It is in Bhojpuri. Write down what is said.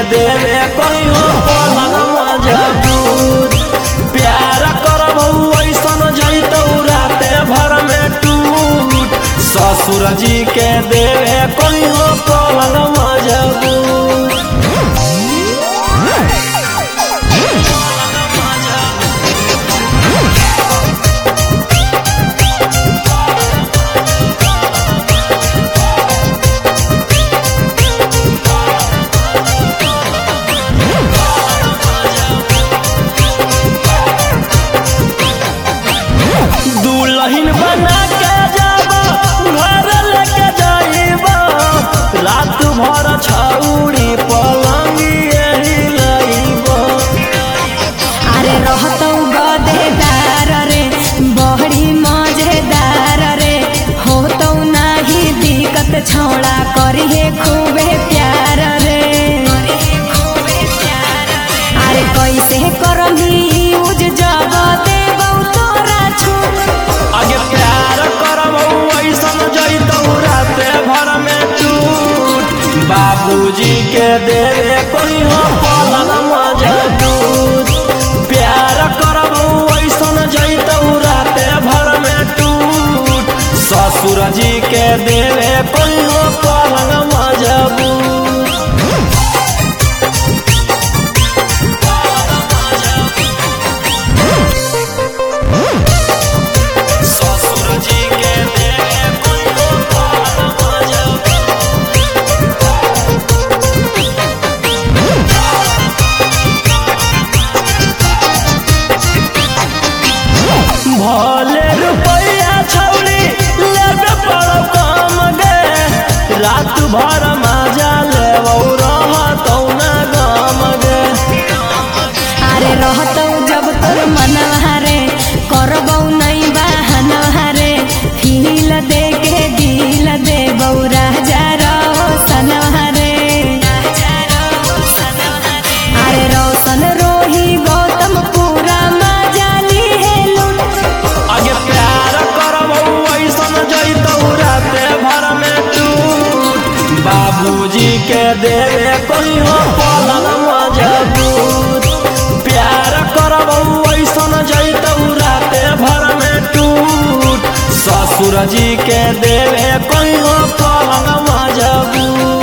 देवे कहियो पलंग मजबूत। प्यार करबौ ऐसन जैतौ राते भर में टूट। ससुर जी के देवे कहियो पलंग मजबूत। दुल्हन बना के जाबा घर लेके जाइबा रात भर छौड़ी पलंगिए हिलाइबा। अरे रहतौ गदेदार रे बहरी मजेदार रे होतौ नाही दिक्कत छौड़ा करिहे खूबे प्यार रे। अरे कैसे करही यूज जब देबौ तोरा छूट। आगे प्यार करबौ ऐसन जैतौ राते भर में टूट। बाबूजी के देवे कहियो पलंग मजबूत। प्यार करबौ ऐसन जैतौ राते भर में टूट। ससुर जी के देवे कहियो पलंग मजबूत। भले रुपया छौड़ी लेबे पड़ो काम गे रात भर मजा लेबौ रहतौ ना गाम गे। अरे रहतौ जब तोर मनवा रे करबौ नहीं बहाना रे फील दे के दिल देबौ राजा रोशनवा रे। अरे रोशन रोही गौतम पूरा मजा लिहे लूट। आगे प्यार करबौ ऐसन जैतौ राते भर में टूट। बाबूजी के देवे कहियो पलंग मजबूत। प्यार करबौ ऐसन जैतौ राते भर में टूट। ससुर जी के देवे कहियो पलंग मजबूत।